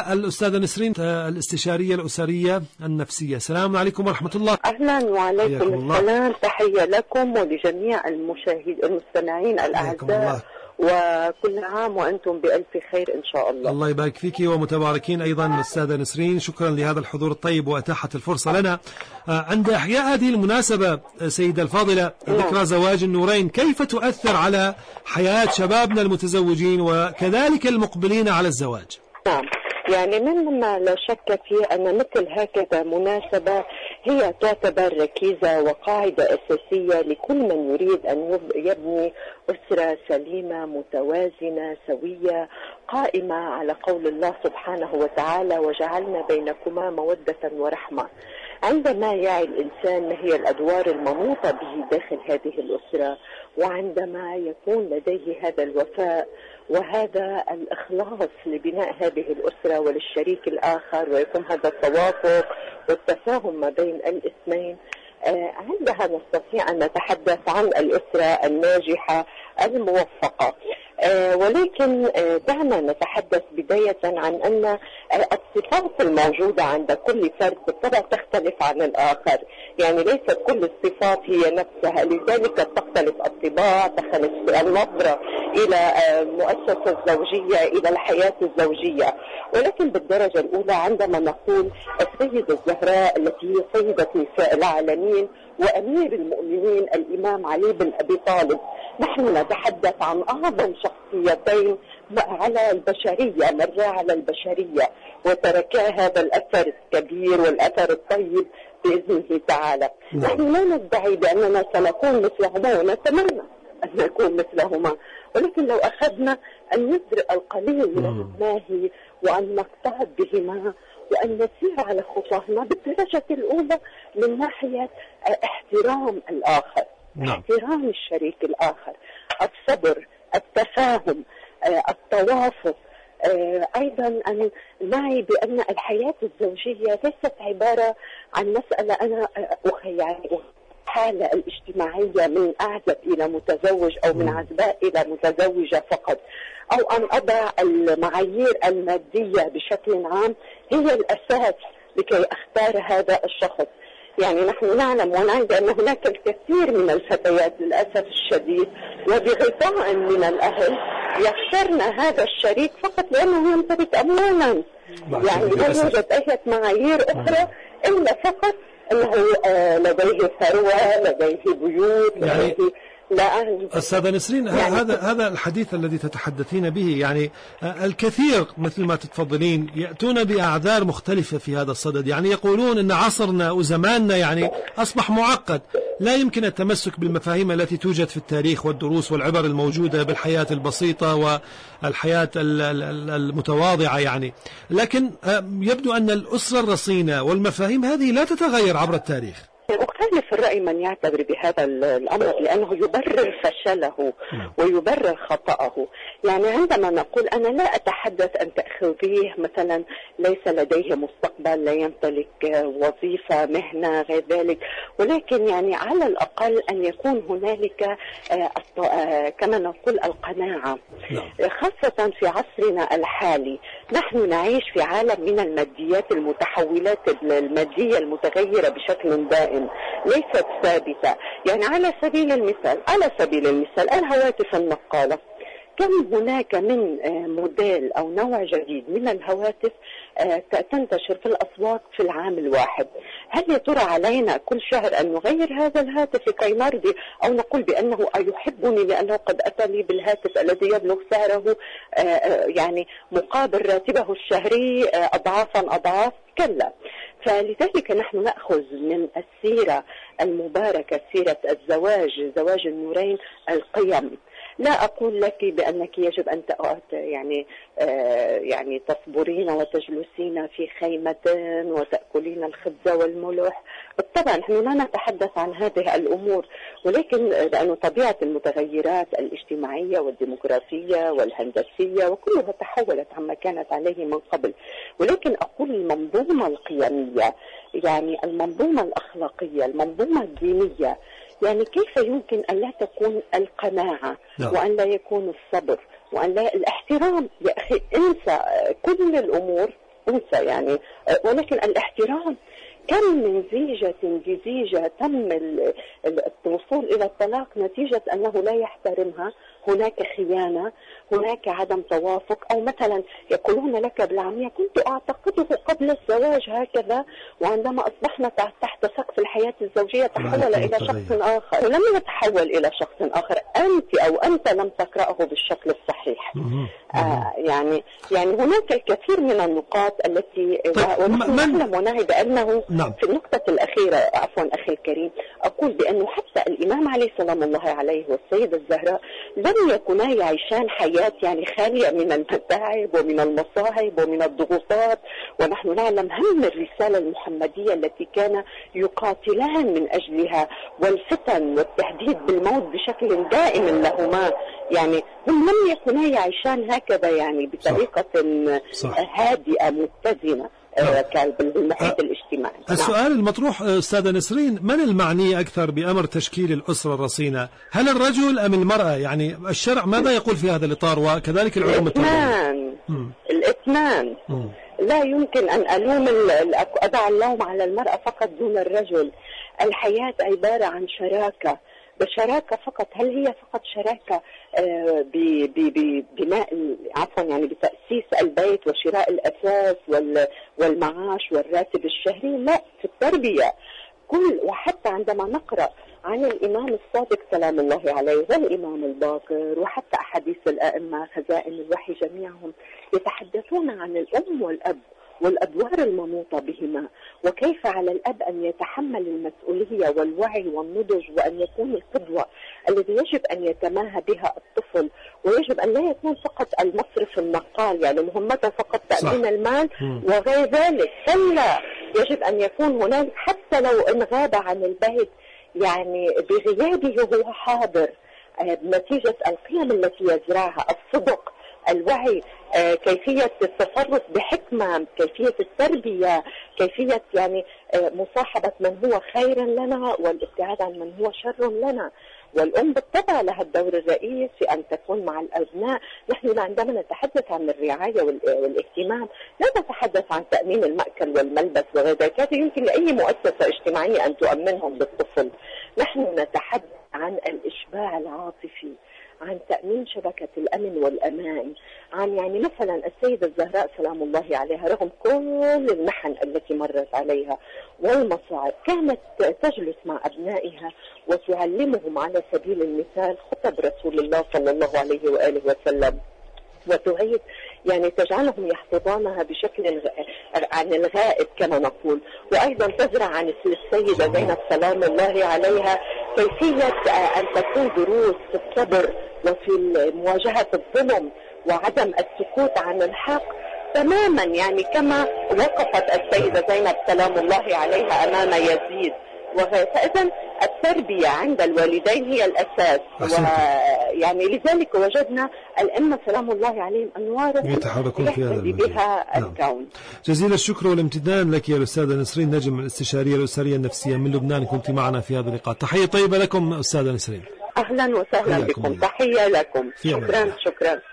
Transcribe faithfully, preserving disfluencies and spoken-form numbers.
الأستاذة نسرين الاستشارية الأسرية النفسية. السلام عليكم ورحمة الله. أهلا وعليكم السلام، تحية لكم ولجميع المشاهدين المستمعين الأعزاء، وكل عام وأنتم بألف خير إن شاء الله. الله يبارك فيك ومتباركين أيضا الأستاذة نسرين، شكرا لهذا الحضور الطيب وأتاحت الفرصة لنا. عند إحياء هذه المناسبة سيدة الفاضلة ذكرى زواج النورين، كيف تؤثر على حياة شبابنا المتزوجين وكذلك المقبلين على الزواج؟ نعم، يعني مما لا شك فيه أن مثل هكذا مناسبة هي تعتبر ركيزة وقاعدة أساسية لكل من يريد أن يبني أسرة سليمة متوازنة سوية قائمة على قول الله سبحانه وتعالى: وجعلنا بينكما مودة ورحمة. عندما يعي الإنسان ما هي الأدوار المنوطة به داخل هذه الأسرة، وعندما يكون لديه هذا الوفاء وهذا الإخلاص لبناء هذه الأسرة وللشريك الآخر، ويكون هذا التوافق والتفاهم ما بين الاثنين، آه عندها نستطيع أن نتحدث عن الأسرة الناجحة الموفقة. آه ولكن آه دعنا نتحدث بداية عن أن آه الصفات الموجودة عند كل فرد بالطبع تختلف عن الآخر، يعني ليست كل الصفات هي نفسها، لذلك تختلف الطباع، تختلف النظرة إلى آه مؤسسة الزوجية، إلى الحياة الزوجية. ولكن بالدرجة الأولى عندما نقول السيدة الزهراء التي هي سيدة نساء العالمين وأمير المؤمنين الإمام علي بن أبي طالب، نحن نتحدث عن أعظم شخصيتين على البشرية، مرا على البشرية وتركا هذا الأثر الكبير والأثر الطيب بإذنه تعالى. نحن لا ندعي بأننا سنكون مثلهما ونتمنى أن نكون مثلهما، ولكن لو أخذنا أن نجرئ القليل من الماهي وأن نقتعد بهما وأن نسير على خطاهما بالدرجة الأولى من ناحية احترام الآخر، نعم. احترام الشريك الآخر، الصبر، التفاهم، التوافق، أيضا أن نعي بأن الحياة الزوجية ليست عبارة عن مسألة أنا يعني الحالة الاجتماعية من أعزب إلى متزوج أو من عزباء إلى متزوجة فقط، أو أن أضع المعايير المادية بشكل عام هي الأساس لكي أختار هذا الشخص. يعني نحن نعلم ونعي بأن هناك الكثير من الفتيات للأسف الشديد وبغطاء من الأهل يختارن هذا الشريك فقط لأنه يمتلك أموالا، يعني لا يوجد أي معايير أخرى إلا فقط أنه لديه ثروة، لديه بيوت، يعني لديه لا أستاذة نسرين، يعني هذا هذا الحديث الذي تتحدثين به، يعني الكثير مثل ما تتفضلين يأتون بأعذار مختلفة في هذا الصدد، يعني يقولون أن عصرنا وزماننا يعني أصبح معقد، لا يمكن التمسك بالمفاهيم التي توجد في التاريخ والدروس والعبر الموجودة بالحياة البسيطة والحياة المتواضعة يعني. لكن يبدو أن الأسرة الرصينة والمفاهيم هذه لا تتغير عبر التاريخ. أختلف الرأي من يعتبر بهذا الأمر لأنه يبرر فشله ويبرر خطأه. يعني عندما نقول أنا لا أتحدث أن تأخذيه مثلا ليس لديه مستقبل، لا يمتلك وظيفة، مهنة، غير ذلك، ولكن يعني على الأقل أن يكون هنالك كما نقول القناعة، خاصة في عصرنا الحالي. نحن نعيش في عالم من الماديات، المتحولات المادية المتغيرة بشكل دائم ليست ثابتة. يعني على سبيل المثال على سبيل المثال الهواتف النقالة، كم هناك من موديل أو نوع جديد من الهواتف تنتشر في الأسواق في العام الواحد. هل يا ترى علينا كل شهر أن نغير هذا الهاتف لكي نرضي أو نقول بأنه أيحبني لأنه قد أتى لي بالهاتف الذي يبلغ سعره يعني مقابل راتبه الشهري أضعافا أضعاف؟ كلا. فلذلك نحن نأخذ من السيرة المباركة، سيرة الزواج، زواج النورين، القيم. لا أقول لك بأنك يجب أن يعني آه يعني تصبرين وتجلسين في خيمة وتأكلين الخبز والملح. بالطبع نحن لا نتحدث عن هذه الأمور، ولكن لأن طبيعة المتغيرات الاجتماعية والديمقراطية والهندسية وكلها تحولت عما كانت عليه من قبل. ولكن أقول المنظومة القيمية، يعني المنظومة الأخلاقية، المنظومة الدينية، يعني كيف يمكن أن لا تكون القناعة وأن لا يكون الصبر وأن لا الاحترام؟ يا أخي انسى كل الأمور أنثى يعني. ولكن الاحترام كم من زيجة بزيجة تم الوصول إلى الطلاق نتيجة أنه لا يحترمها، هناك خيانة، هناك عدم توافق، أو مثلا يقولون لك بالعامية كنت أعتقده قبل الزواج هكذا، وعندما أصبحنا تحت سقف الحياة الزوجية تحول إلى شخص آخر، ولم يتحول إلى شخص آخر، أنت أو أنت لم تقرأه بالشكل الصحيح. آه يعني يعني هناك الكثير من النقاط التي ونحن نعلم ونعي بأنه نعم. في النقطة الأخيرة عفوا أخي الكريم أقول بأنه حتى الإمام علي سلام الله عليه والسيدة الزهراء لم يكونا يعيشان حياة يعني خالية من المتاعب ومن المصاعب ومن الضغوطات، ونحن نعلم هم الرسالة المحمدية التي كان يقاتلان من أجلها، والفتن والتهديد بالموت بشكل دائم لهما. يعني هم لم يكونا يعيشان هكذا يعني بطريقة صح. صح. هادئة متزنة بالمحيط الاجتماعي. السؤال المطروح أستاذة نسرين، من المعني أكثر بأمر تشكيل الأسرة الرصينة؟ هل الرجل أم المرأة؟ يعني الشرع ماذا يقول في هذا الإطار وكذلك العلوم التربوية؟ الاثنان. لا يمكن أن ألوم أضع اللوم على المرأة فقط دون الرجل. الحياة عبارة عن شراكة، بشراكة فقط. هل هي فقط شراكة ببناء عفوا يعني بتأسيس البيت وشراء الأساس والمعاش والراتب الشهري؟ لا، في التربية كل. وحتى عندما نقرأ عن الإمام الصادق سلام الله عليه والإمام الباقر وحتى أحاديث الأئمة خزائن الوحي جميعهم يتحدثون عن الأم والأب والأدوار المنوطة بهما، وكيف على الأب أن يتحمل المسؤولية والوعي والنضج، وأن يكون القدوة الذي يجب أن يتماهى بها الطفل، ويجب أن لا يكون فقط المصرف النقال يعني مهمته فقط تأمين المال وغير ذلك. كلا، يجب أن يكون هناك حتى لو إن غاب عن البيت يعني بغيابه هو حاضر، نتيجة القيم التي يزرعها، الصدق، الوعي، كيفية التصرف بحكمة، كيفية التربية، كيفية يعني مصاحبة من هو خير لنا والابتعاد عن من هو شر لنا. والأم بالطبع لها الدور الرئيسي في أن تكون مع الأبناء. نحن عندما نتحدث عن الرعاية والاهتمام لا نتحدث عن تأمين المأكل والملبس وغير ذلك، يمكن لأي مؤسسة اجتماعية أن تؤمنهم بالطفل. نحن نتحدث عن الإشباع العاطفي، عن تأمين شبكة الأمن والأمان، عن يعني مثلا السيدة الزهراء سلام الله عليها رغم كل المحن التي مرت عليها والمصاعب كانت تجلس مع أبنائها وتعلمهم على سبيل المثال خطب رسول الله صلى الله عليه وآله وسلم، وتعيد يعني تجعلهم يحفظونها بشكل عن الغائب كما نقول. وأيضا تزرع عن السيدة زينب سلام الله عليها كيفية أن تكون دروس في الصبر وفي مواجهة الظلم وعدم السكوت عن الحق تماما، يعني كما وقفت السيدة زينب سلام الله عليها أمام يزيد وغير. فإذا التربية عند الوالدين هي الأساس، ويعني لذلك وجدنا الأئمة سلام الله عليهم أنوار يتحركون في هذا بها نعم. الكون. جزيل الشكر والامتنان لك يا الأستاذة نسرين نجم، الاستشارية الأسرية النفسية من لبنان، كنت معنا في هذا اللقاء. تحية طيبة لكم أستاذة نسرين. أهلا وسهلا بكم، تحية لكم. شكرا شكرا.